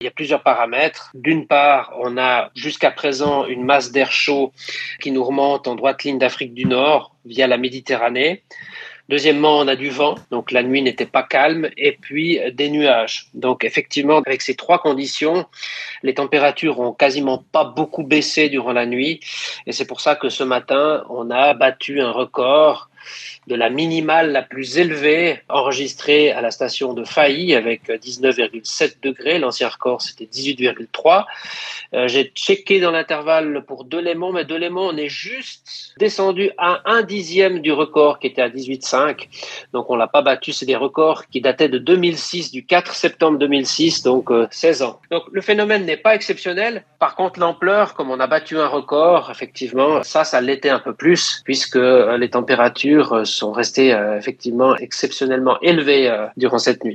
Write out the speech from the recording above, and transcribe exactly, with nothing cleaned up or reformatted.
Il y a plusieurs paramètres. D'une part, on a jusqu'à présent une masse d'air chaud qui nous remonte en droite ligne d'Afrique du Nord via la Méditerranée. Deuxièmement, on a du vent, donc la nuit n'était pas calme, et puis des nuages. Donc effectivement, avec ces trois conditions, les températures ont quasiment pas beaucoup baissé durant la nuit, et c'est pour ça que ce matin, on a battu un record de la minimale la plus élevée enregistrée à la station de Failly avec dix-neuf virgule sept degrés. L'ancien record, c'était dix-huit virgule trois. Euh, j'ai checké dans l'intervalle pour Delémont, mais Delémont, on est juste descendu à un dixième du record qui était à dix-huit virgule cinq. Donc, on l'a pas battu. C'est des records qui dataient de deux mille six, du quatre septembre deux mille six, donc euh, seize ans. Donc, le phénomène n'est pas exceptionnel. Par contre, l'ampleur, comme on a battu un record, effectivement, ça, ça l'était un peu plus puisque euh, les températures sont restées euh, effectivement exceptionnellement élevées euh, durant cette nuit.